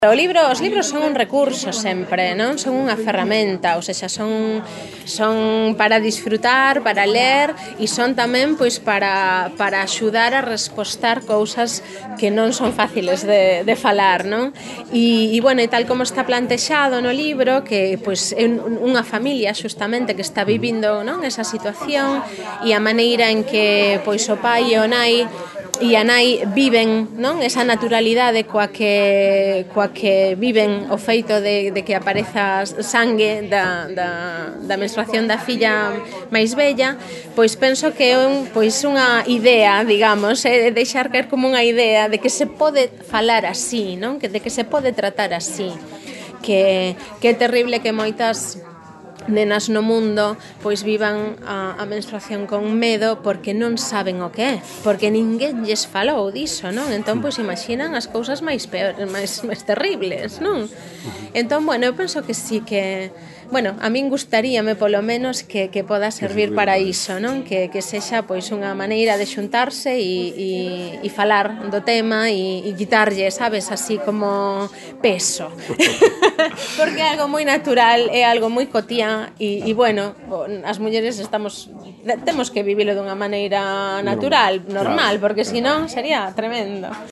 Os libros son un recurso sempre, non? Son unha ferramenta, ou seja, son para disfrutar, para ler e son tamén pois para axudar a respostar cousas que non son fáciles de falar, non? E bueno, e tal como está plantexado no libro, que pois é unha familia xustamente que está vivindo, non, esa situación e a maneira en que pois o pai e o nai e a nai viven, non, esa naturalidade coa que viven o feito de que apareza sangue da menstruación da filla máis bella, pois penso que é unha idea, digamos, deixar caer como unha idea de que se pode falar así, non? De que se pode tratar así, que é terrible que moitas nenas no mundo pois vivan a menstruación con medo porque non saben o que é, porque ninguén lles falou diso, non? Entón, pois imaginan as cousas máis terribles, non? Entón, bueno, eu penso que sí que... Bueno, a min gustaríame polo menos que poda servir para iso, non? Que sexa pois unha maneira de xuntarse e falar do tema e quitarlle, sabes, así como peso. Porque é algo moi natural, é algo moi cotiá e bueno, as mulleres temos que vivilo dunha maneira natural, normal, porque senón sería tremendo.